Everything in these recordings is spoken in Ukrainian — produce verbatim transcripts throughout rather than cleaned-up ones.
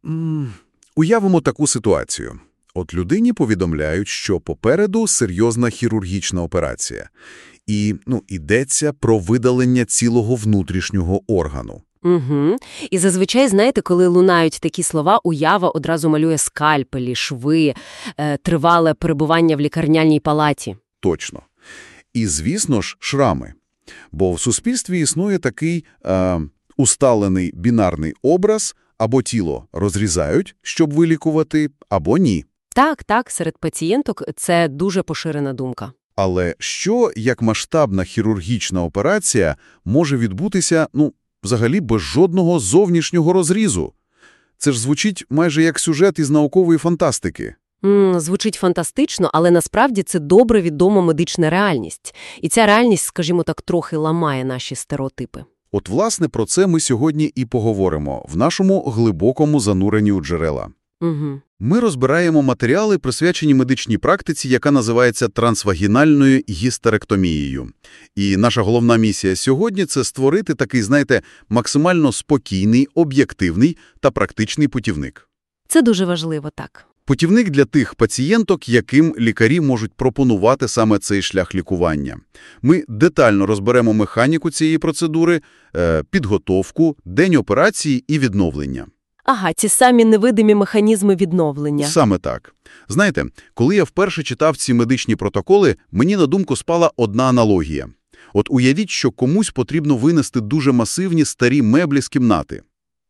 М, Уявимо таку ситуацію. От людині повідомляють, що попереду серйозна хірургічна операція. І, ну, йдеться про видалення цілого внутрішнього органу. Угу. І зазвичай, знаєте, коли лунають такі слова, уява одразу малює скальпелі, шви, е, тривале перебування в лікарняній палаті. Точно. І, звісно ж, шрами. Бо в суспільстві існує такий е, усталений бінарний образ: або тіло розрізають, щоб вилікувати, або ні. Так, так, серед пацієнток це дуже поширена думка. Але що, як масштабна хірургічна операція, може відбутися, ну, взагалі без жодного зовнішнього розрізу? Це ж звучить майже як сюжет із наукової фантастики. М, звучить фантастично, але насправді це добре відома медична реальність. І ця реальність, скажімо так, трохи ламає наші стереотипи. От, власне, про це ми сьогодні і поговоримо в нашому глибокому зануренні у джерела. Угу. Ми розбираємо матеріали, присвячені медичній практиці, яка називається трансвагінальною гістеректомією. І наша головна місія сьогодні – це створити такий, знаєте, максимально спокійний, об'єктивний та практичний путівник. Це дуже важливо, так. Путівник для тих пацієнток, яким лікарі можуть пропонувати саме цей шлях лікування. Ми детально розберемо механіку цієї процедури, підготовку, день операції і відновлення. Ага, ці самі невидимі механізми відновлення. Саме так. Знаєте, коли я вперше читав ці медичні протоколи, мені на думку спала одна аналогія. От уявіть, що комусь потрібно винести дуже масивні старі меблі з кімнати.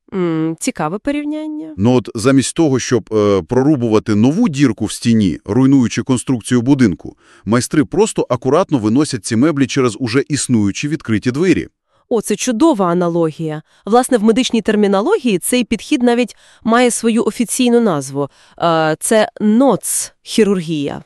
М, цікаве порівняння. Ну от замість того, щоб е, прорубувати нову дірку в стіні, руйнуючи конструкцію будинку, майстри просто акуратно виносять ці меблі через уже існуючі відкриті двері. О, це чудова аналогія. Власне, в медичній термінології цей підхід навіть має свою офіційну назву. Е, це ноц-хірургія.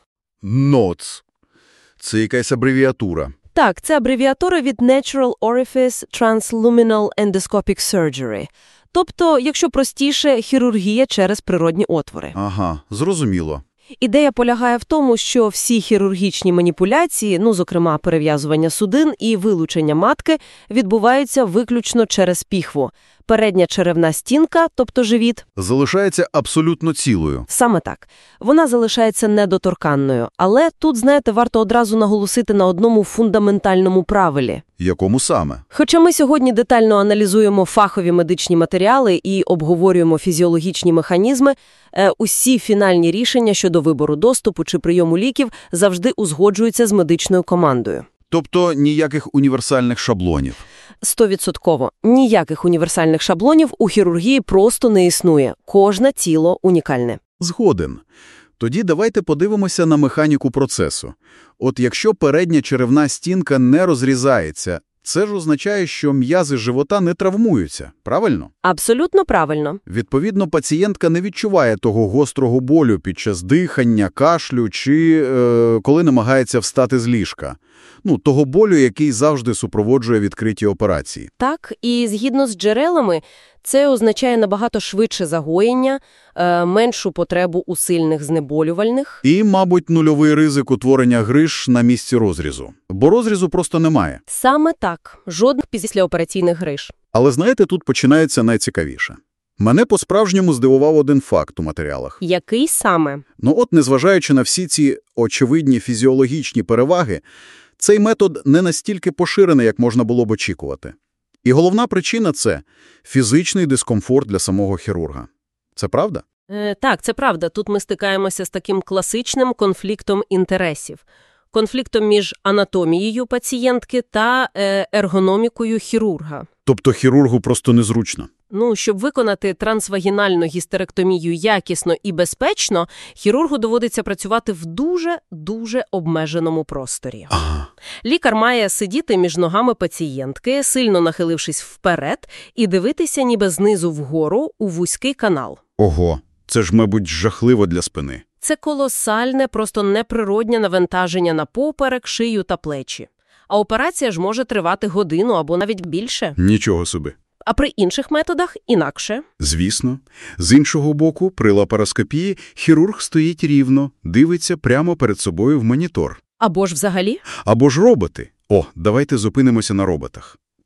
ноц. Це якась абревіатура. Так, це абревіатура від Natural Orifice Transluminal Endoscopic Surgery. Тобто, якщо простіше, хірургія через природні отвори. Ага, зрозуміло. Ідея полягає в тому, що всі хірургічні маніпуляції, ну, зокрема, перев'язування судин і вилучення матки, відбуваються виключно через піхву. Передня черевна стінка, тобто живіт, залишається абсолютно цілою. Саме так. Вона залишається недоторканною. Але тут, знаєте, варто одразу наголосити на одному фундаментальному правилі. Якому саме? Хоча ми сьогодні детально аналізуємо фахові медичні матеріали і обговорюємо фізіологічні механізми, е, усі фінальні рішення щодо вибору доступу чи прийому ліків завжди узгоджуються з медичною командою. Тобто ніяких універсальних шаблонів? Стовідсотково. Ніяких універсальних шаблонів у хірургії просто не існує. Кожне тіло унікальне. Згоден. Тоді давайте подивимося на механіку процесу. От якщо передня черевна стінка не розрізається, це ж означає, що м'язи живота не травмуються, правильно? Абсолютно правильно. Відповідно, пацієнтка не відчуває того гострого болю під час дихання, кашлю чи е, коли намагається встати з ліжка. Ну, того болю, який завжди супроводжує відкриті операції. Так, і згідно з джерелами, це означає набагато швидше загоєння, е, меншу потребу у сильних знеболювальних. І, мабуть, нульовий ризик утворення гриж на місці розрізу. Бо розрізу просто немає. Саме так. Жодних післяопераційних гриж. Але знаєте, тут починається найцікавіше. Мене по-справжньому здивував один факт у матеріалах. Який саме? Ну от, незважаючи на всі ці очевидні фізіологічні переваги, цей метод не настільки поширений, як можна було б очікувати. І головна причина – це фізичний дискомфорт для самого хірурга. Це правда? Е, так, це правда. Тут ми стикаємося з таким класичним конфліктом інтересів. Конфліктом між анатомією пацієнтки та е, ергономікою хірурга. Тобто хірургу просто незручно? Ну, щоб виконати трансвагінальну гістеректомію якісно і безпечно, хірургу доводиться працювати в дуже-дуже обмеженому просторі. Ага. Лікар має сидіти між ногами пацієнтки, сильно нахилившись вперед, і дивитися ніби знизу вгору у вузький канал. Ого, це ж, мабуть, жахливо для спини. Це колосальне, просто неприродне навантаження на поперек, шию та плечі. А операція ж може тривати годину або навіть більше. Нічого собі. А при інших методах інакше. Звісно. З іншого боку, при лапароскопії хірург стоїть рівно, дивиться прямо перед собою в монітор. Або ж взагалі? Або ж роботи. О, давайте зупинимося на роботах.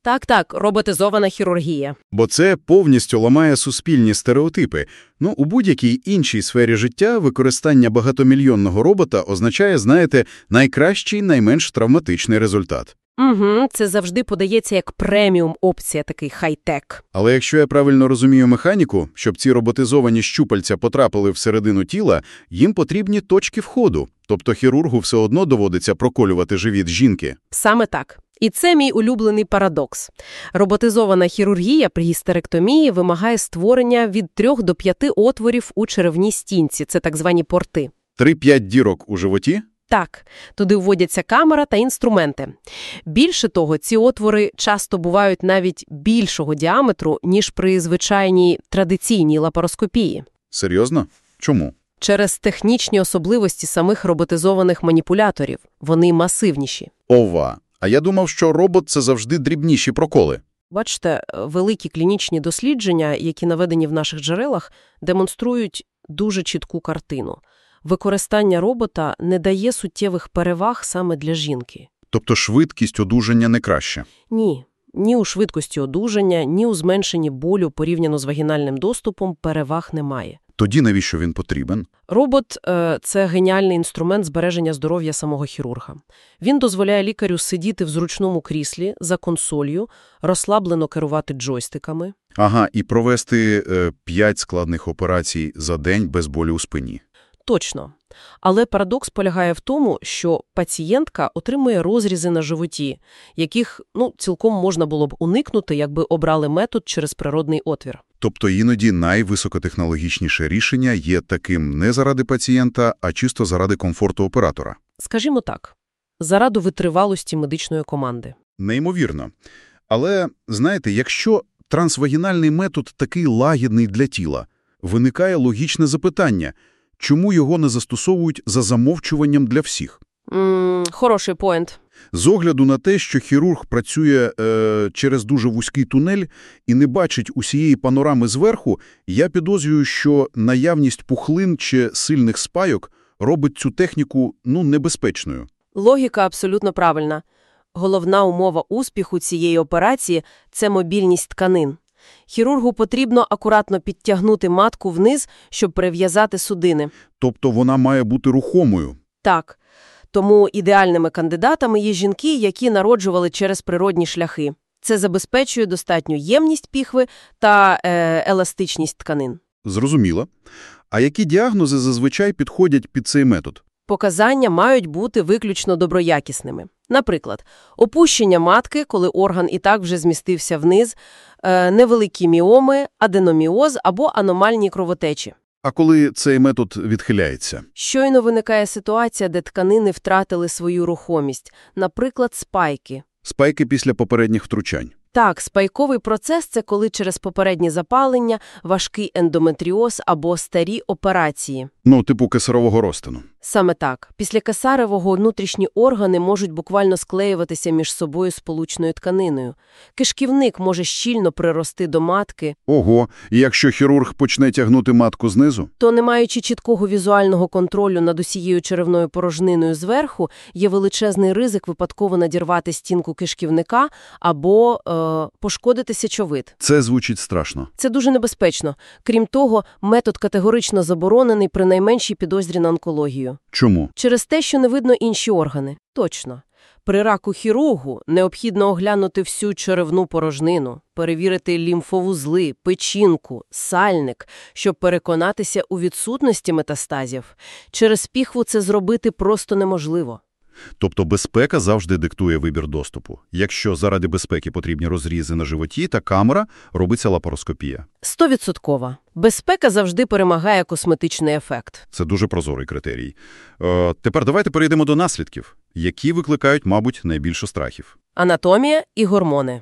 Так-так, роботизована хірургія. Бо це повністю ламає суспільні стереотипи. Ну, у будь-якій іншій сфері життя використання багатомільйонного робота означає, знаєте, найкращий, найменш травматичний результат. Угу, це завжди подається як преміум-опція, такий хай-тек. Але якщо я правильно розумію механіку, щоб ці роботизовані щупальця потрапили всередину тіла, їм потрібні точки входу. Тобто хірургу все одно доводиться проколювати живіт жінки. Саме так. І це мій улюблений парадокс. Роботизована хірургія при гістеректомії вимагає створення від трьох до п'яти отворів у черевній стінці. Це так звані порти. Три-п'ять дірок у животі? Так, туди вводяться камера та інструменти. Більше того, ці отвори часто бувають навіть більшого діаметру, ніж при звичайній традиційній лапароскопії. Серйозно? Чому? Через технічні особливості самих роботизованих маніпуляторів. Вони масивніші. Ова. А я думав, що робот – це завжди дрібніші проколи. Бачите, великі клінічні дослідження, які наведені в наших джерелах, демонструють дуже чітку картину. Використання робота не дає суттєвих переваг саме для жінки. Тобто швидкість одужання не краще? Ні. Ні у швидкості одужання, ні у зменшенні болю порівняно з вагінальним доступом переваг немає. Тоді навіщо він потрібен? Робот е, – це геніальний інструмент збереження здоров'я самого хірурга. Він дозволяє лікарю сидіти в зручному кріслі за консолью, розслаблено керувати джойстиками. Ага, і провести е, п'ять складних операцій за день без болю у спині. Точно. Але парадокс полягає в тому, що пацієнтка отримує розрізи на животі, яких, ну, цілком можна було б уникнути, якби обрали метод через природний отвір. Тобто іноді найвисокотехнологічніше рішення є таким не заради пацієнта, а чисто заради комфорту оператора. Скажімо так, заради витривалості медичної команди. Неймовірно. Але, знаєте, якщо трансвагінальний метод такий лагідний для тіла, виникає логічне запитання – чому його не застосовують за замовчуванням для всіх? Mm, хороший поінт. З огляду на те, що хірург працює е, через дуже вузький тунель і не бачить усієї панорами зверху, я підозрюю, що наявність пухлин чи сильних спайок робить цю техніку, ну, небезпечною. Логіка абсолютно правильна. Головна умова успіху цієї операції – це мобільність тканин. Хірургу потрібно акуратно підтягнути матку вниз, щоб прив'язати судини. Тобто вона має бути рухомою? Так. Тому ідеальними кандидатами є жінки, які народжували через природні шляхи. Це забезпечує достатню ємність піхви та е, еластичність тканин. Зрозуміло. А які діагнози зазвичай підходять під цей метод? Показання мають бути виключно доброякісними. Наприклад, опущення матки, коли орган і так вже змістився вниз, е, невеликі міоми, аденоміоз або аномальні кровотечі. А коли цей метод відхиляється? Щойно виникає ситуація, де тканини втратили свою рухомість, наприклад, спайки. Спайки після попередніх втручань. Так, спайковий процес – це коли через попередні запалення, важкий ендометріоз або старі операції. Ну, типу кесаревого розтину. Саме так. Після кесаревого внутрішні органи можуть буквально склеюватися між собою сполучною тканиною. Кишківник може щільно прирости до матки. Ого, і якщо хірург почне тягнути матку знизу? То, не маючи чіткого візуального контролю над усією черевною порожниною зверху, є величезний ризик випадково надірвати стінку кишківника або е, пошкодити сечовид. Це звучить страшно. Це дуже небезпечно. Крім того, метод категорично заборонений при найменшій підозрі на онкологію. Чому? Через те, що не видно інші органи. Точно. При раку хірургу необхідно оглянути всю черевну порожнину, перевірити лімфовузли, печінку, сальник, щоб переконатися у відсутності метастазів. Через піхву це зробити просто неможливо. Тобто безпека завжди диктує вибір доступу. Якщо заради безпеки потрібні розрізи на животі та камера, робиться лапароскопія. Стовідсоткова. Безпека завжди перемагає косметичний ефект. Це дуже прозорий критерій. Е, тепер давайте перейдемо до наслідків, які викликають, мабуть, найбільше страхів. Анатомія і гормони.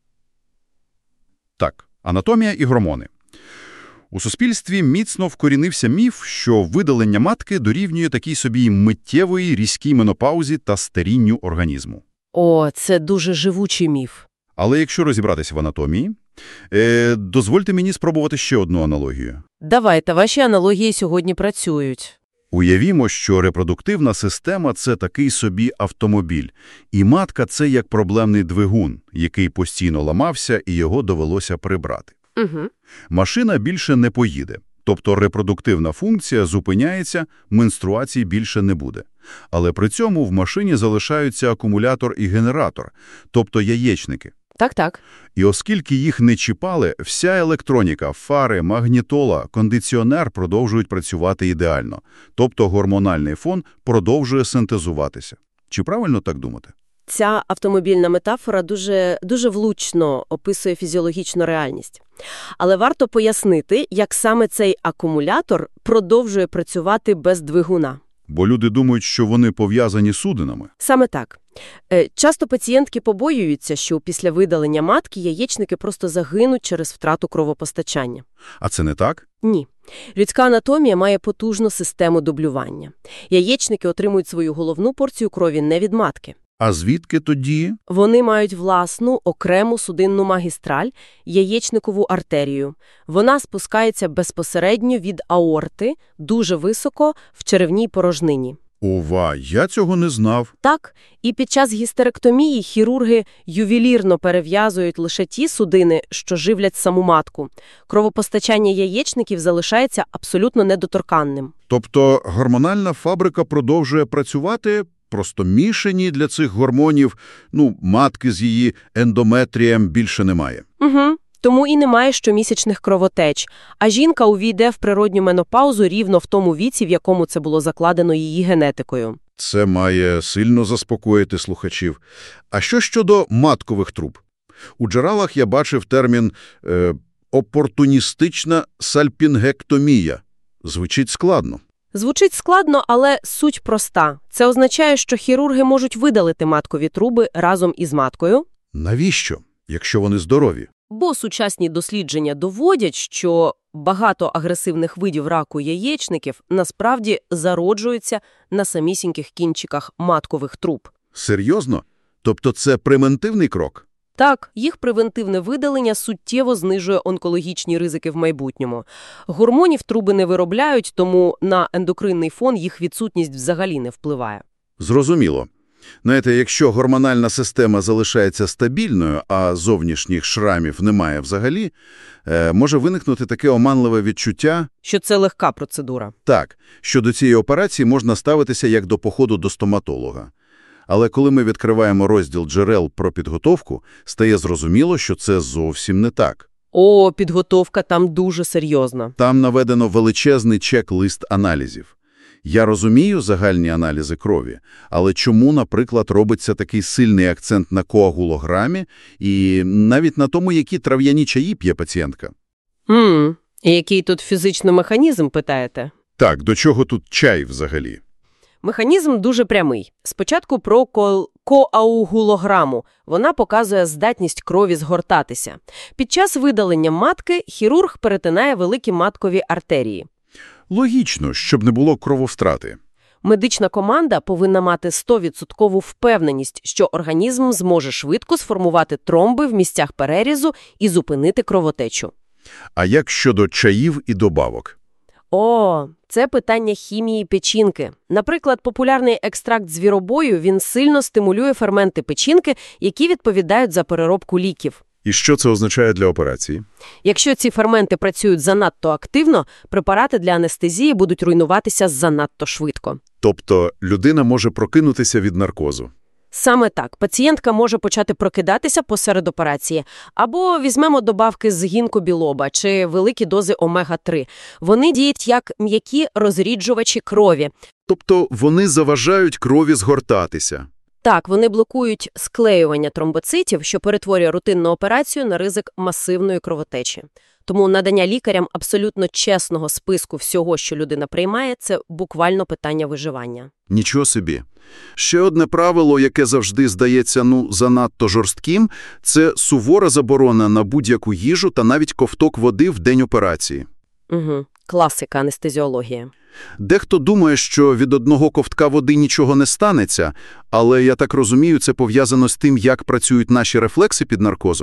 Так, анатомія і гормони. У суспільстві міцно вкорінився міф, що видалення матки дорівнює такій собі миттєвої різкій менопаузі та старінню організму. О, це дуже живучий міф. Але якщо розібратися в анатомії, е, дозвольте мені спробувати ще одну аналогію. Давайте, ваші аналогії сьогодні працюють. Уявімо, що репродуктивна система – це такий собі автомобіль, і матка – це як проблемний двигун, який постійно ламався і його довелося прибрати. Угу. Машина більше не поїде, тобто репродуктивна функція зупиняється, менструацій більше не буде. Але при цьому в машині залишаються акумулятор і генератор, тобто яєчники. Так-так. І оскільки їх не чіпали, вся електроніка, фари, магнітола, кондиціонер продовжують працювати ідеально. Тобто гормональний фон продовжує синтезуватися. Чи правильно так думати? Ця автомобільна метафора дуже, дуже влучно описує фізіологічну реальність. Але варто пояснити, як саме цей акумулятор продовжує працювати без двигуна. Бо люди думають, що вони пов'язані з судинами. Саме так. Е, Часто пацієнтки побоюються, що після видалення матки яєчники просто загинуть через втрату кровопостачання. А це не так? Ні. Людська анатомія має потужну систему дублювання. Яєчники отримують свою головну порцію крові не від матки. А звідки тоді? Вони мають власну, окрему судинну магістраль – яєчникову артерію. Вона спускається безпосередньо від аорти, дуже високо, в черевній порожнині. Ова, я цього не знав. Так, і під час гістеректомії хірурги ювелірно перев'язують лише ті судини, що живлять саму матку. Кровопостачання яєчників залишається абсолютно недоторканним. Тобто гормональна фабрика продовжує працювати, просто мішані для цих гормонів, ну, матки з її ендометрієм більше немає. Угу. Тому і немає щомісячних кровотеч. А жінка увійде в природню менопаузу рівно в тому віці, в якому це було закладено її генетикою. Це має сильно заспокоїти слухачів. А що щодо маткових труб? У джерелах я бачив термін е, «опортуністична сальпінгектомія». Звучить складно. Звучить складно, але суть проста. Це означає, що хірурги можуть видалити маткові труби разом із маткою. Навіщо, якщо вони здорові? Бо сучасні дослідження доводять, що багато агресивних видів раку яєчників насправді зароджуються на самісіньких кінчиках маткових труб. Серйозно? Тобто це превентивний крок? Так, їх превентивне видалення суттєво знижує онкологічні ризики в майбутньому. Гормонів труби не виробляють, тому на ендокринний фон їх відсутність взагалі не впливає. Зрозуміло. Знаєте, якщо гормональна система залишається стабільною, а зовнішніх шрамів немає взагалі, е, може виникнути таке оманливе відчуття, Що це легка процедура. так, що до цієї операції можна ставитися як до походу до стоматолога. Але коли ми відкриваємо розділ джерел про підготовку, стає зрозуміло, що це зовсім не так. О, підготовка там дуже серйозна. Там наведено величезний чек-лист аналізів. Я розумію загальні аналізи крові, але чому, наприклад, робиться такий сильний акцент на коагулограмі і навіть на тому, які трав'яні чаї п'є пацієнтка? Ммм, і який тут фізичний механізм, питаєте? Так, до чого тут чай взагалі? Механізм дуже прямий. Спочатку про ко... коагулограму. Вона показує здатність крові згортатися. Під час видалення матки хірург перетинає великі маткові артерії. Логічно, щоб не було крововтрати. Медична команда повинна мати сто відсотків впевненість, що організм зможе швидко сформувати тромби в місцях перерізу і зупинити кровотечу. А як щодо чаїв і добавок? О, це питання хімії печінки. Наприклад, популярний екстракт звіробою, він сильно стимулює ферменти печінки, які відповідають за переробку ліків. І що це означає для операції? Якщо ці ферменти працюють занадто активно, препарати для анестезії будуть руйнуватися занадто швидко. Тобто людина може прокинутися від наркозу? Саме так. Пацієнтка може почати прокидатися посеред операції. Або візьмемо добавки з гінкобілоба чи великі дози омега три. Вони діють як м'які розріджувачі крові. Тобто вони заважають крові згортатися? Так, вони блокують склеювання тромбоцитів, що перетворює рутинну операцію на ризик масивної кровотечі. Тому надання лікарям абсолютно чесного списку всього, що людина приймає, це буквально питання виживання. Нічого собі. Ще одне правило, яке завжди здається, ну, занадто жорстким, це сувора заборона на будь-яку їжу та навіть ковток води в день операції. Угу. Класика анестезіології. Дехто думає, що від одного ковтка води нічого не станеться, але, я так розумію, це пов'язано з тим, як працюють наші рефлекси під наркозом.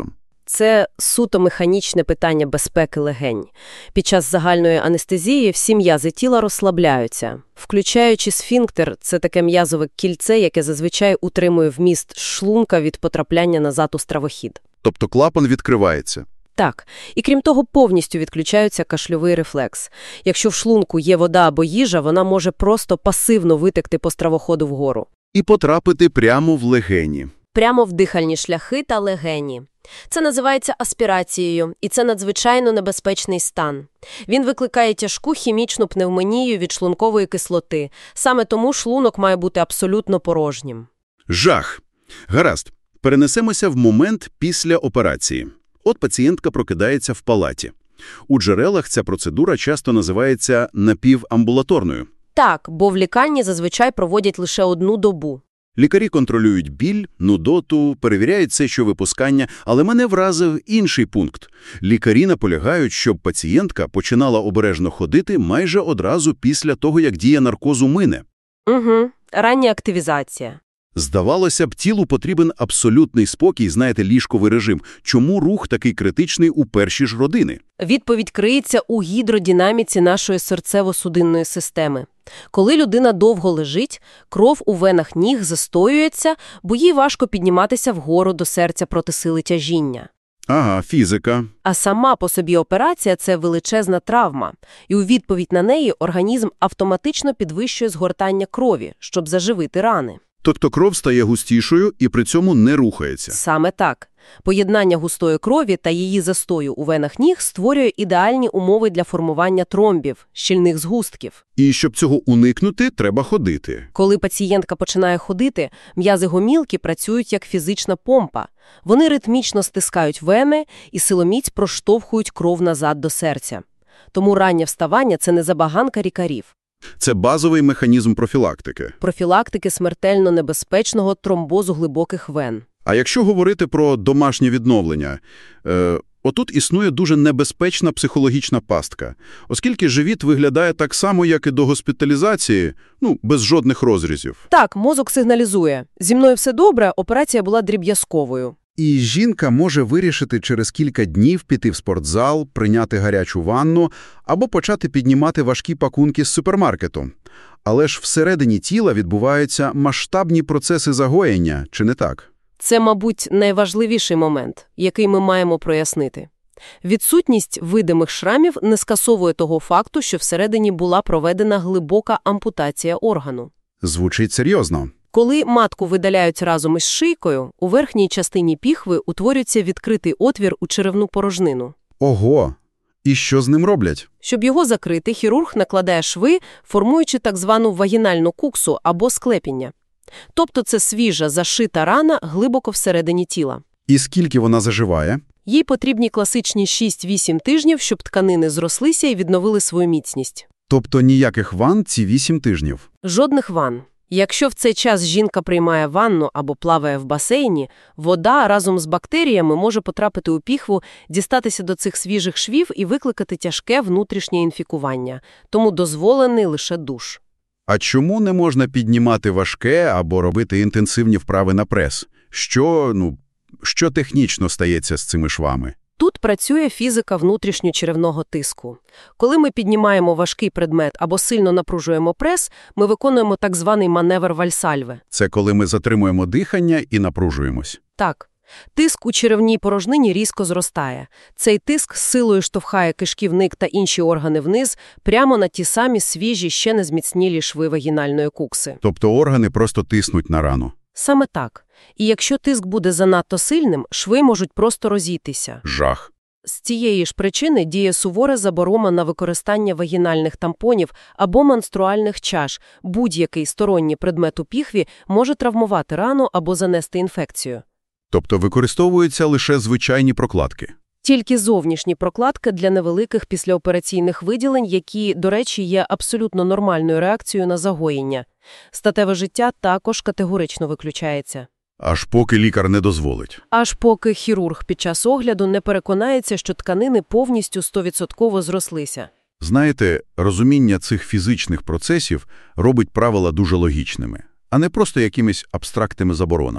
Це суто механічне питання безпеки легень. Під час загальної анестезії всі м'язи тіла розслабляються, включаючи сфінктер – це таке м'язове кільце, яке зазвичай утримує вміст шлунка від потрапляння назад у стравохід. Тобто клапан відкривається. Так. І крім того, повністю відключається кашльовий рефлекс. Якщо в шлунку є вода або їжа, вона може просто пасивно витекти по стравоходу вгору. І потрапити прямо в легені. Прямо в дихальні шляхи та легені. Це називається аспірацією, і це надзвичайно небезпечний стан. Він викликає тяжку хімічну пневмонію від шлункової кислоти. Саме тому шлунок має бути абсолютно порожнім. Жах. Гаразд. Перенесемося в момент після операції. От пацієнтка прокидається в палаті. У джерелах ця процедура часто називається напівамбулаторною. Так, бо в лікарні зазвичай проводять лише одну добу. Лікарі контролюють біль, нудоту, перевіряють сечовипускання, але мене вразив інший пункт. Лікарі наполягають, щоб пацієнтка починала обережно ходити майже одразу після того, як дія наркозу мине. Угу. Рання активізація. Здавалося б, тілу потрібен абсолютний спокій, знаєте, ліжковий режим. Чому рух такий критичний у перші ж родини? Відповідь криється у гідродинаміці нашої серцево-судинної системи. Коли людина довго лежить, кров у венах ніг застоюється, бо їй важко підніматися вгору до серця проти сили тяжіння. Ага, фізика. А сама по собі операція – це величезна травма. І у відповідь на неї організм автоматично підвищує згортання крові, щоб заживити рани. Тобто кров стає густішою і при цьому не рухається. Саме так. Поєднання густої крові та її застою у венах ніг створює ідеальні умови для формування тромбів, щільних згустків. І щоб цього уникнути, треба ходити. Коли пацієнтка починає ходити, м'язи гомілки працюють як фізична помпа. Вони ритмічно стискають вени і силоміць проштовхують кров назад до серця. Тому раннє вставання – це не забаганка лікарів. Це базовий механізм профілактики. Профілактики смертельно небезпечного тромбозу глибоких вен. А якщо говорити про домашнє відновлення, е, отут існує дуже небезпечна психологічна пастка, оскільки живіт виглядає так само, як і до госпіталізації, ну, без жодних розрізів. Так, мозок сигналізує. Зі мною все добре, операція була дріб'язковою. І жінка може вирішити через кілька днів піти в спортзал, прийняти гарячу ванну або почати піднімати важкі пакунки з супермаркету. Але ж всередині тіла відбуваються масштабні процеси загоєння, чи не так? Це, мабуть, найважливіший момент, який ми маємо прояснити. Відсутність видимих шрамів не скасовує того факту, що всередині була проведена глибока ампутація органу. Звучить серйозно. Коли матку видаляють разом із шийкою, у верхній частині піхви утворюється відкритий отвір у черевну порожнину. Ого! І що з ним роблять? Щоб його закрити, хірург накладає шви, формуючи так звану вагінальну куксу або склепіння. Тобто це свіжа, зашита рана глибоко всередині тіла. І скільки вона заживає? Їй потрібні класичні шість-вісім тижнів, щоб тканини зрослися і відновили свою міцність. Тобто ніяких ванн ці вісім тижнів? Жодних ванн. Якщо в цей час жінка приймає ванну або плаває в басейні, вода разом з бактеріями може потрапити у піхву, дістатися до цих свіжих швів і викликати тяжке внутрішнє інфікування. Тому дозволений лише душ. А чому не можна піднімати важке або робити інтенсивні вправи на прес? Що, ну, що технічно стається з цими швами? Тут працює фізика внутрішньочеревного тиску. Коли ми піднімаємо важкий предмет або сильно напружуємо прес, ми виконуємо так званий маневр Вальсальве. Це коли ми затримуємо дихання і напружуємось. Так. Тиск у черевній порожнині різко зростає. Цей тиск з силою штовхає кишківник та інші органи вниз, прямо на ті самі свіжі, ще не зміцнілі шви вагінальної кукси. Тобто органи просто тиснуть на рану. Саме так. І якщо тиск буде занадто сильним, шви можуть просто розійтися. Жах. З цієї ж причини діє сувора заборона на використання вагінальних тампонів або менструальних чаш. Будь-який сторонній предмет у піхві може травмувати рану або занести інфекцію. Тобто використовуються лише звичайні прокладки? Тільки зовнішні прокладки для невеликих післяопераційних виділень, які, до речі, є абсолютно нормальною реакцією на загоєння. Статеве життя також категорично виключається. Аж поки лікар не дозволить. Аж поки хірург під час огляду не переконається, що тканини повністю сто відсотків зрослися. Знаєте, розуміння цих фізичних процесів робить правила дуже логічними, а не просто якимись абстрактними заборонами.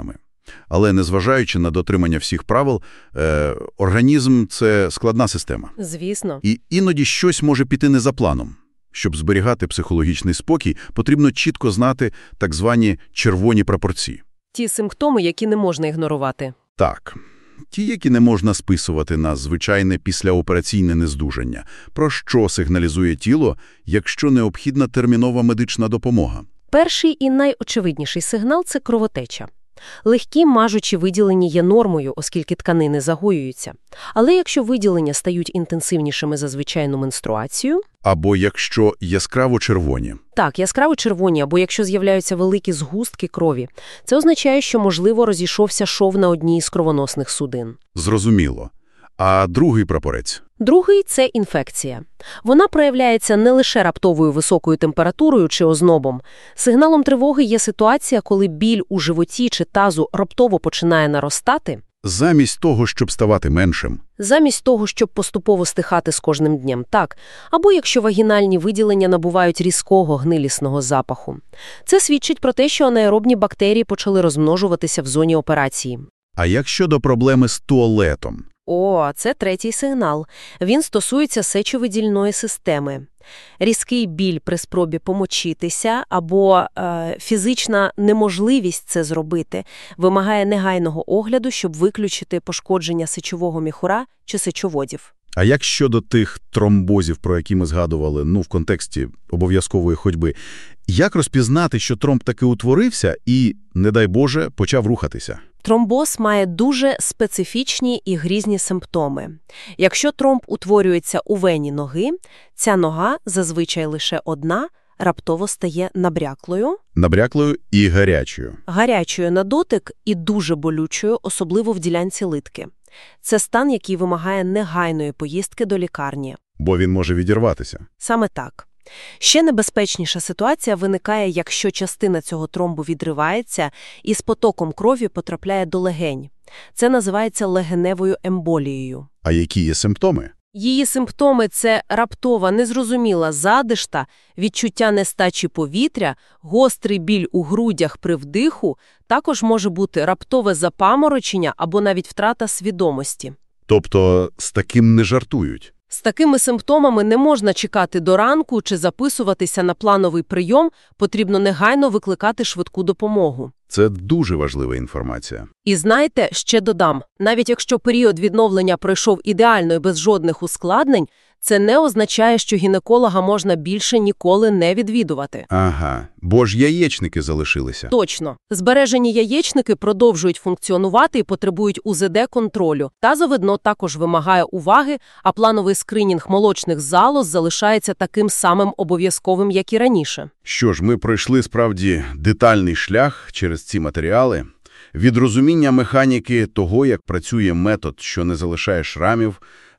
Але незважаючи на дотримання всіх правил, е, організм – це складна система. Звісно. І іноді щось може піти не за планом. Щоб зберігати психологічний спокій, потрібно чітко знати так звані червоні прапорці. Ті симптоми, які не можна ігнорувати. Так. Ті, які не можна списувати на звичайне післяопераційне нездужання. Про що сигналізує тіло, якщо необхідна термінова медична допомога? Перший і найочевидніший сигнал – це кровотеча. Легкі мажучі виділення є нормою, оскільки тканини загоюються. Але якщо виділення стають інтенсивнішими за звичайну менструацію… Або якщо яскраво червоні. Так, яскраво червоні, або якщо з'являються великі згустки крові. Це означає, що, можливо, розійшовся шов на одній із кровоносних судин. Зрозуміло. А другий прапорець? Другий – це інфекція. Вона проявляється не лише раптовою високою температурою чи ознобом. Сигналом тривоги є ситуація, коли біль у животі чи тазу раптово починає наростати. Замість того, щоб ставати меншим. Замість того, щоб поступово стихати з кожним днем, так. Або якщо вагінальні виділення набувають різкого гнилісного запаху. Це свідчить про те, що анаеробні бактерії почали розмножуватися в зоні операції. А як щодо проблеми з туалетом? О, це третій сигнал. Він стосується сечовидільної системи. Різкий біль при спробі помочитися або е, фізична неможливість це зробити вимагає негайного огляду, щоб виключити пошкодження сечового міхура чи сечоводів. А як щодо тих тромбозів, про які ми згадували, ну, в контексті обов'язкової ходьби, як розпізнати, що тромб таки утворився і, не дай Боже, почав рухатися? Тромбоз має дуже специфічні і грізні симптоми. Якщо тромб утворюється у вені ноги, ця нога, зазвичай лише одна, раптово стає набряклою. Набряклою і гарячою. Гарячою на дотик і дуже болючою, особливо в ділянці литки. Це стан, який вимагає негайної поїздки до лікарні. Бо він може відірватися. Саме так. Ще небезпечніша ситуація виникає, якщо частина цього тромбу відривається і з потоком крові потрапляє до легень. Це називається легеневою емболією. А які є симптоми? Її симптоми – це раптова, незрозуміла задишта, відчуття нестачі повітря, гострий біль у грудях при вдиху, також може бути раптове запаморочення або навіть втрата свідомості. Тобто з таким не жартують? З такими симптомами не можна чекати до ранку чи записуватися на плановий прийом, потрібно негайно викликати швидку допомогу. Це дуже важлива інформація. І знаєте, ще додам, навіть якщо період відновлення пройшов ідеально і без жодних ускладнень, це не означає, що гінеколога можна більше ніколи не відвідувати. Ага, бо ж яєчники залишилися. Точно. Збережені яєчники продовжують функціонувати і потребують у зе де-контролю. Тазове дно також вимагає уваги, а плановий скринінг молочних залоз залишається таким самим обов'язковим, як і раніше. Що ж, ми пройшли справді детальний шлях через ці матеріали. Від розуміння механіки того, як працює метод, що не залишає шрамів,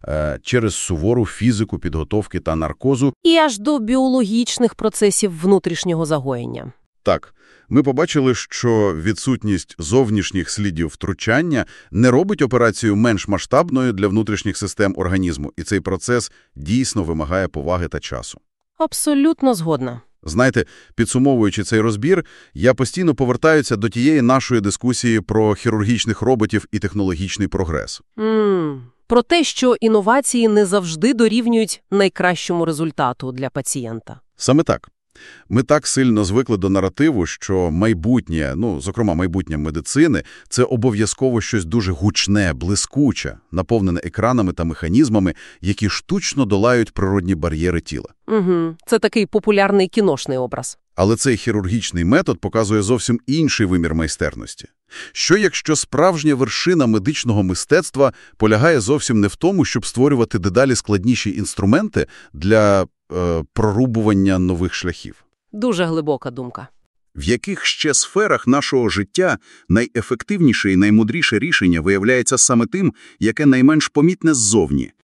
через сувору фізику підготовки та наркозу. І аж до біологічних процесів внутрішнього загоєння. Так, ми побачили, що відсутність зовнішніх слідів втручання не робить операцію менш масштабною для внутрішніх систем організму, і цей процес дійсно вимагає поваги та часу. Абсолютно згодна. Знаєте, підсумовуючи цей розбір, я постійно повертаюся до тієї нашої дискусії про хірургічних роботів і технологічний прогрес. Ммм... Про те, що інновації не завжди дорівнюють найкращому результату для пацієнта. Саме так. Ми так сильно звикли до наративу, що майбутнє, ну, зокрема, майбутнє медицини – це обов'язково щось дуже гучне, блискуче, наповнене екранами та механізмами, які штучно долають природні бар'єри тіла. Угу. Це такий популярний кіношний образ. Але цей хірургічний метод показує зовсім інший вимір майстерності. Що якщо справжня вершина медичного мистецтва полягає зовсім не в тому, щоб створювати дедалі складніші інструменти для е, прорубування нових шляхів? Дуже глибока думка. В яких ще сферах нашого життя найефективніше і наймудріше рішення виявляється саме тим, яке найменш помітне ззовні,